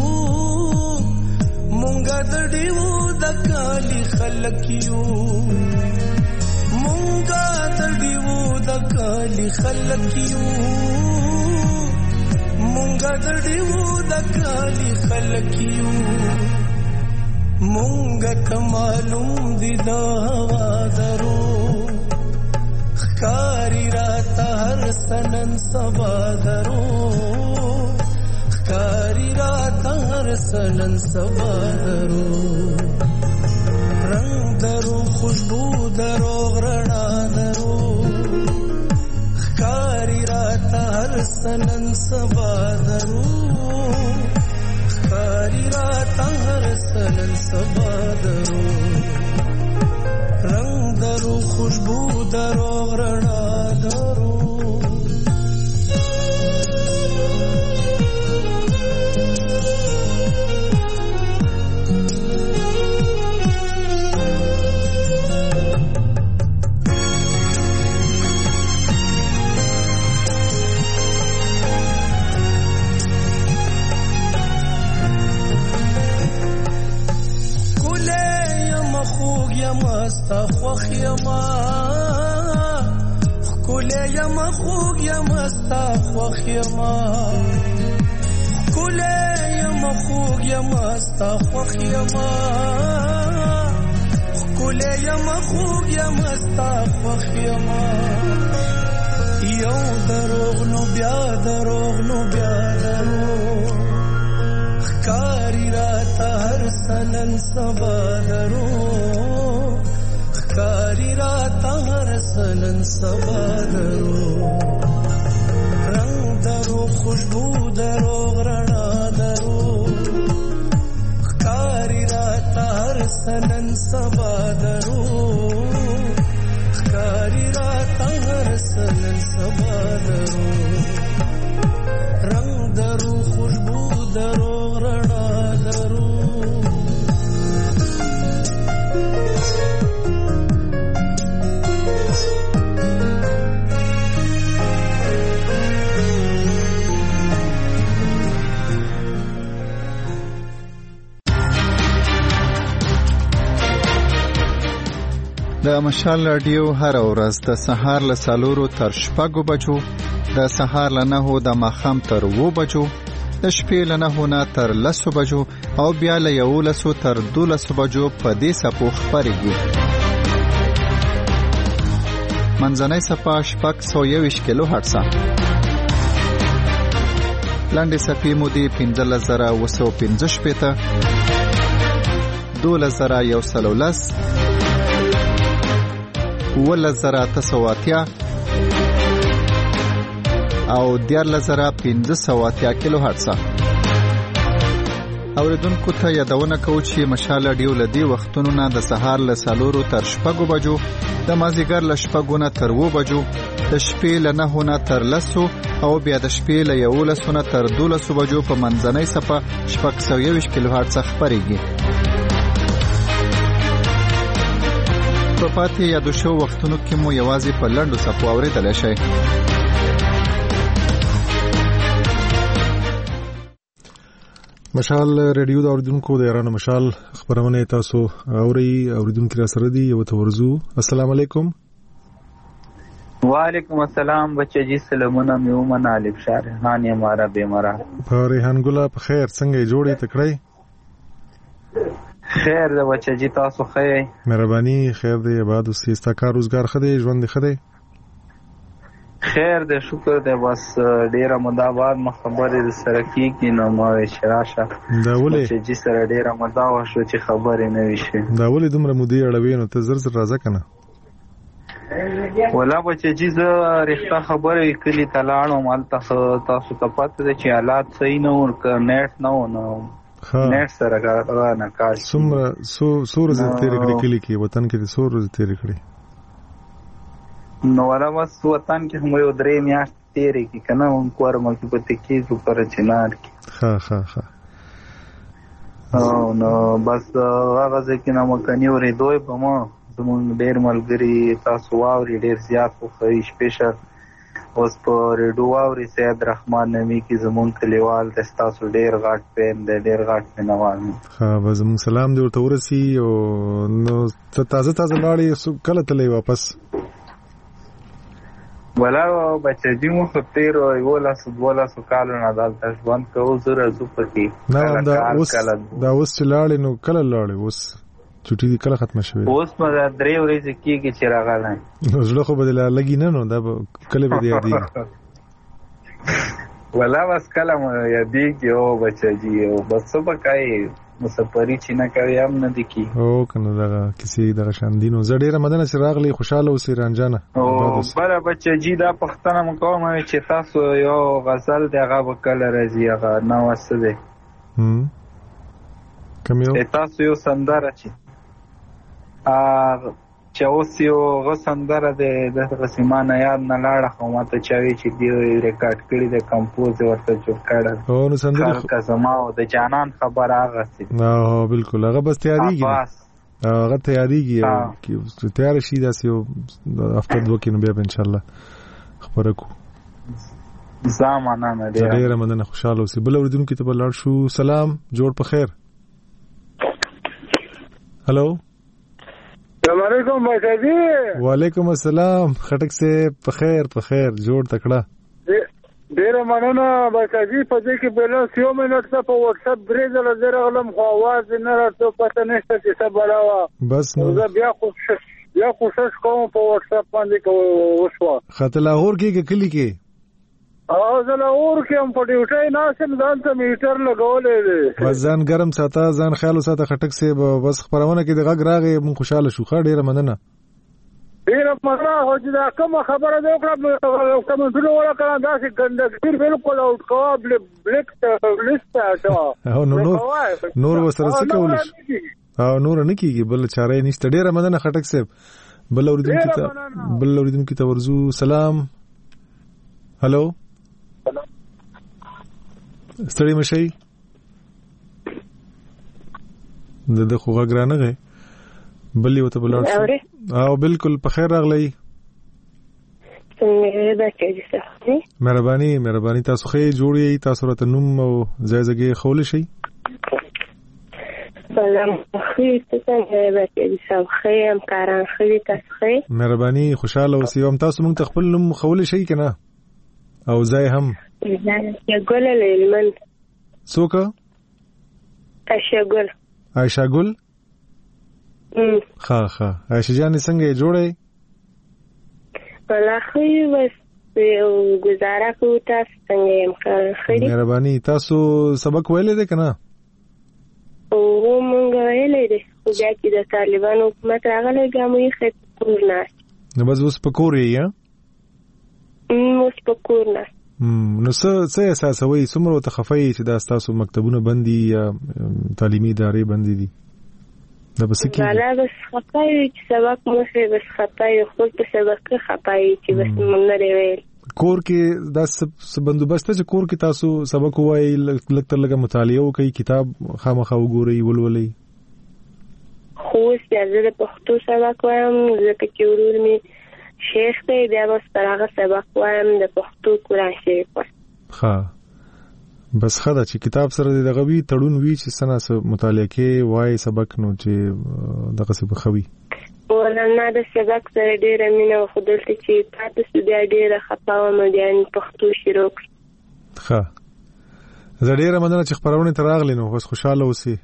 مونگا دډیو د کالی خلکیو مونگا دډیو د کالی خلکیو مونگا دډیو د کالی خلکیو مونگا کمالوم دی د هوا درو خکاری راتا هر سنن سبا درو خکاری راتا هر سنن سبا درو رنگ درو خوشبو درو غرنا درو خکاری راتا هر سنن سبا درو خکاری راتا هر سنن سبا درو رنگ درو خوشبو درو غرنا درو خوږ یم ستا خوښ یم ښکلی یم خوږ یم ستا خوښ یم ښکلی یم خوږ یم ستا خوښ یم ښکلی یم خوږ یم ستا خوښ یم یو دروغ نو بیا دروغ نو بیا دروغ ښکاري راته هر سنن سبا دروغ ښکاري راته هر سنن سبا دروغ رنگ دروغ خوشبو دروغ رڼا دروغ ښکاري راته هر سنن سبا دروغ ښکاري راته هر سنن سبا دروغ رنگ دروغ خوشبو دروغ رڼا دروغ د مشال رادیو هر ورځ د سهار له 4 تر 6 بجو، د سهار له 9 د ماښام تر 2 بجو، د شپې له 9 نه تر 10 بجو او بیا له 11 تر 12 بجو په دې سپو خبرېږي. منځنۍ صفه 621 کیلو هرتز، لاندې صفې مودې 15915 12110 11980 او 14580 کیلو هرتز. اوریدونکو ته یادونه کوو چې مشال رادیو لدی وختونو نه د سهار له 4 تر 6 بجو، د مازیګر له 6 نه تر 2 بجو، د شپې له 9 نه تر 10 او بیا د شپې له 11 نه تر 12 بجو په منځنۍ صفه 621 کیلو هرتز خبرېږي. په پاتې یادو شو وختونو کې مو یوازې په لنډو صفو اورېدلی شئ. مشال ریډیو د اوریدونکو د ایران مشال خبرونه تاسو اوریدونکو را سره دی. یو تورزو السلام علیکم. وعلیکم السلام بچی سلامونه میومن الف شارحان یمارا بیمارا ریحان ګله په خیر څنګه جوړې تکړی؟ خیر د بچی تاسو خیر مهرباني خیر دی آباد اوسې ستا کار روزګار خدای ژوند خدای خیر دی شکر دی بس ډیره موده بعد خبرې سره کیږي نو ما شراشه دا ولې چې سره ډیره موده وشو چې خبرې نه وشي دا ولې دومره مودې اړوي نو ته زر راځه کنه ولا بچی زه رښتا خبرې کلی تلاړو مال تاسو ته پته ده چې حالات صحیح نه ورک نیټ نه ونه نیټ سره نه کار څومره سورز تیرې کړې کلی کې وطن کې سورز تیرې کړې نو ولا بس وطن کې هم یو درې میاشتې تیرې کې کنه اون کور مل کې پته کې پر چنار کې ها نو بس هغه ځکه نو مکني ورې دوی په ما زمون ډیر ملګری تاسو واوري ډیر زیات خو خیش پېښه اوس په ریډو واوري سید رحمان نمی کی زمون کلیوال تاسو ډیر غاټ پین ډیر غاټ پینوال ها زمون سلام دی ورته ورسی او نو تازه لاړې کله تلې واپس ولا بچی مو خطیر او ولا سو کالو نه دالته ژوند کوو زره زو پکې دا اوس لاړې نو کله لاړې اوس چټي دي کله ختمه شوه اوس ما درې ورځې کېږي چې راغلم زړه خو بدل لګی نه نو دا کله به یادې ولا بس کله یادې او بچی او بس وبکای مسافری چې نه کوي هم نه دي کی او کنه دا کسی د شاندینو زړه مدنه چې راغلی خوشاله اوسې رانجانه او بل بچی دا پښتنه مقام چې تاسو یو غزل دغه وکړه راځي هغه نو وسده کمیو تاسو یو سندره چې اوس یو غسندره د قسمانه یاد نه لاړه خو ماته چاوي چې دی ریکارډ کړی د کمپوز ورته جوړ کړه او نو سندره کزما او د جانان خبر هغه سي نه بالکل هغه بس تیاریږي هغه تیاریږي چې تیار شي داسې هفته دوه کې نو بیا ان شاء الله خبره کو زمانه نه دی ډیره مننه خوشاله اوسې بل اوریدونکو ته بلار شو سلام جوړ په خیر هلو السلام علیکم بچاجي. وعلیکم السلام خټک سے په خیر جوړ تکړه. ډیره مننه بچاجي. په دې کې بیلانس یو منټ ته په واتس اپ درې ځله غلم خو आवाज نه راځي پته نشته چې څه بلاوا. بس نو زه بیا کوشش کوم په واتس اپ باندې وشو. خاطر لاهور کې کلی کې زه لاهور کې هم په ډیوټي ناسم ځان ته میټر لګولې دي. بس ځان ګرم ساته ځان خیال ساته خټک سے بس خبرونه کې د غږ راغې مون خوشاله شو. ډیره مننه. ډیره مننه. هو چې دا کوم خبره ده وکړه کومنټونه وکړه دا چې ګندګیر بالکل اوټ کوا بلیک لیست نور وسره څه کول شي او نور نه کیږي بل چاره نشته. ډیره مننه خټک صاحب. بل اوریدونکو ته ورزو. سلام. هلو ستړي مشي د خو غږ را نه غي بل یو ته بلاړ او بالکل په خیر راغلی. مهرباني تاسو خې جوړی تاسو راته نوم او ځای ځای خول شي. سلام خې څنګه به تاسو خې هم کاران خې تاسو خې مهرباني خوشاله اوسئ. هم تاسو موږ خپل نوم خول شي کنه او ځای هم ګل لیلمن. څوک؟ عائشہ ګل. ها عائشہ جان څنګه جوړه؟ والله بس گزاره کو تاسو څنګه هم خېری. مهرباني تاسو سبق ویلې ده کنه؟ او مونږ ویلې ده خو بیا چې د طالبانو حکومت راغلی ګامې خې کور نه نو بس اوس پکورې یا اوس پکور نه. نو څه احساسوي څومره تخفي چې دا تاسو مکتبونه بندي یا تعلیمي ادارې بندي دي دا بس کې والا بس خپای چې سبق مو سه بس خپای خپل په سبق خپای چې بس مونږ نه ویل. کور کې دا بندوبست چې کور کې تاسو سبق وایي لکه لږه مطالعه وکړي کتاب خامخا وګورئ ولولئ. خو زه د پښتو سبق وایم ځکه چې ورور می شیخ ته بیا بس پرغه سبق وایم د پښتو قرآن شریف. ها بس خدا چې کتاب سره د غوي تړون وی چې سنه مطالعه کې وای سبق نو چې دغه څه بخوي. ولنه د سبق سره ډیره مینه او خدلته چې تاسو بیا ډیره خپاوه مدین پښتو شروع. ها زه ډیره مننه چې خبرونه تراغلی نو اوس خوشاله اوسئ.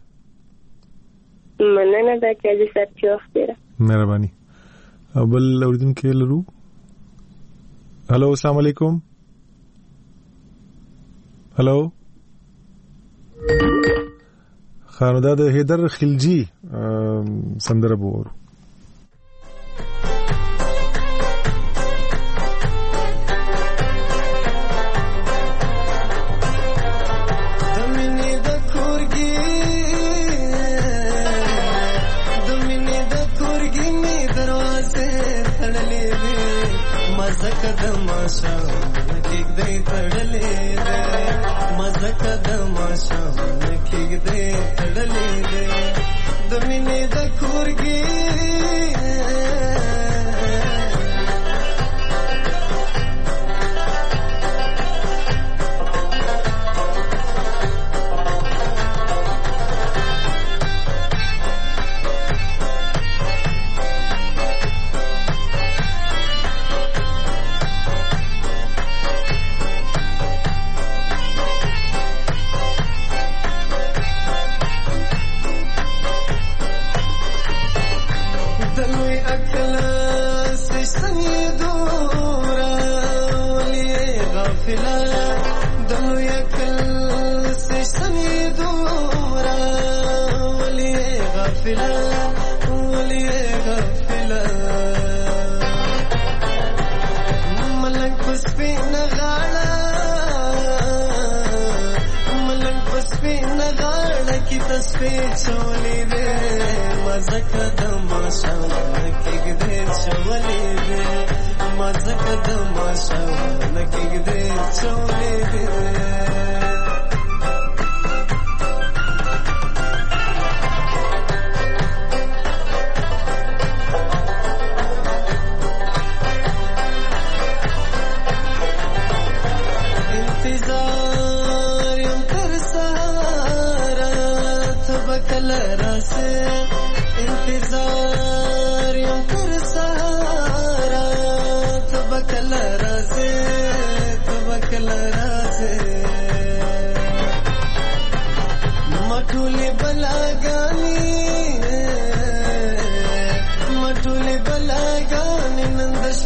مننه دا چې تاسو وخت. مهرباني. بل اوریدونکو لرو. هلو السلام علیکم. هلو خانو دا د هیدر خلجی سندره بورو. انتظار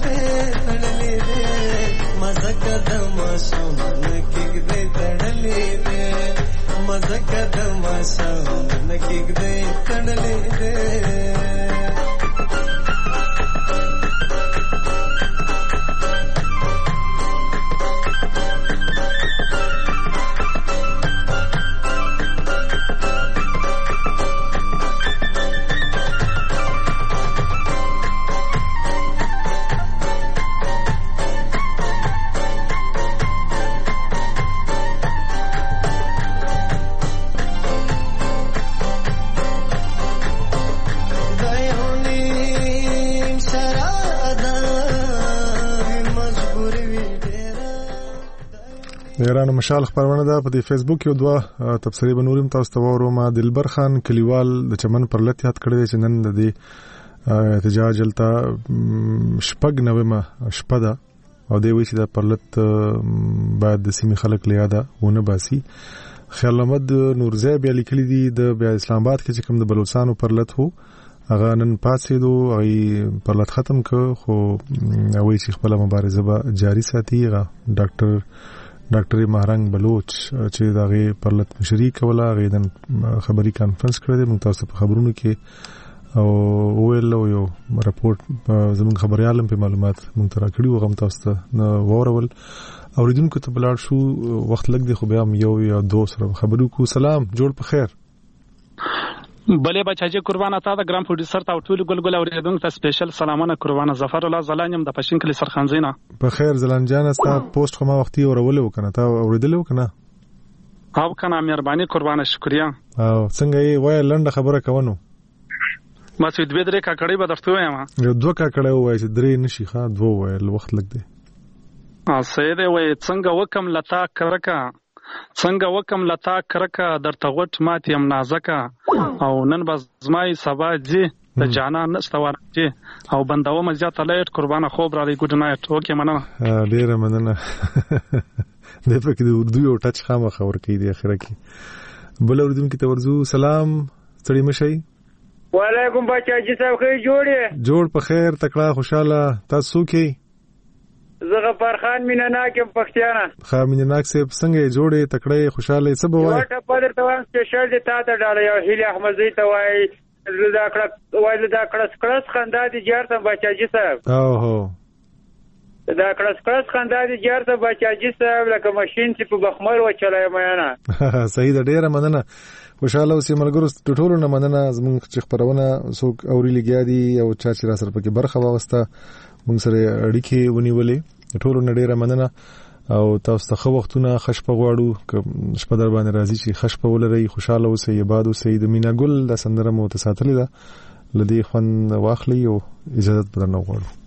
دې تړلې دې مزه کدم شمن کې دې تړلې دې مزه کدم شمن کې دې تړلې دې ایران مشال خبرونه ده په دې فیسبوک یو دوه تفسیری بنورم تاسو ته وورو ما دلبر خان کلیوال د چمن پر لټ یاد کړی چې نن د دې احتجاج لتا شپږ نومه شپه ده او دوی وی چې د پر لټ بعد د سیمې خلک لیاده ونه باسي خیال احمد نورزی بیا لیکلی دی د بیا اسلام آباد کې چې کوم د بلوچستانو پر لټ هو هغه نن پاتې دو ای پر لټ ختم ک خو وی چې خپل مبارزه به جاری ساتي هغه ډاکټر مهرنګ بلوچ چې دغه پر لټ مشري کوله غیدن خبري کانفرنس کړی موږ تاسو په خبرونو کې او ویل یو راپورټ زموږ خبريالم په معلومات موږ ترا کړیو غم تاسو ته وورول اوریدونکو ته بلار شو وخت لګ دی خو بیا یو یا دو سره خبرو کو سلام جوړ په خیر بلې بچاجي قربانه تا د ګرام پروډوسر تا ټول ګلګل اوریدونکو ته سپیشل سلامونه قربانه ظفر الله زلانیم د پښین کلی سرخانزینا په خیر زلان جان استا پوسټ خو ما وختي اورول وکنه تا اوریدل وکنه او کنه مهرباني قربانه شکریا او څنګه یې وای لنډه خبره کوونو ما څه دوه درې کاکړې به درته وایم یو دوه کاکړې وای چې درې نشي ښا دوه وای وخت لګ دی سیده وای څنګه وکم لتا کرکا څنګه وکم لتا کرکا درته غټ مات یم نازکا او نن بس زمای سبا جی د جانا نستوار جی او بنداو مزیات لایټ قربانه خوب را دی ګډ نایټ اوکې مننه ډیره مننه د پکې د اردو یو ټچ خامه خبر کوي د اخره کې بل اردو کې تورزو سلام ستړي مشي وعلیکم بچاجي صاحب خیر جوړ په خیر تکړه خوشاله تاسو کې زغه فرخان مینناک پښتیانه خا مینناک سه څنګه جوړې تکړه خوشاله څه بوای واټه پدر ته وان سپیشل د تا ته ډاله یو هیله احمدزی ته وای زدا کړه خندا دي جارته بچاجي صاحب او هو دا کړه خندا دي جارته بچاجي صاحب لکه ماشين چې په بخمر و چلای مېنه صحیح ده ډیره مننه خوشاله اوسې ملګرو ټولو نه مننه زموږ چې خبرونه څوک اوري لګیا دي او چا چې را سره پکې برخه واغسته موږ سره اړیکې ونیولې ټولو نه ډیره مننه او تاسو ته خو وختونه خشپه غواړو که شپه در باندې راځي چې خشپه ولري خوشاله اوسئ عبادت اوسئ د مینا ګل د سندره مو ته ساتلې ده لدی خوان واخلي او اجازه بدرنه غواړو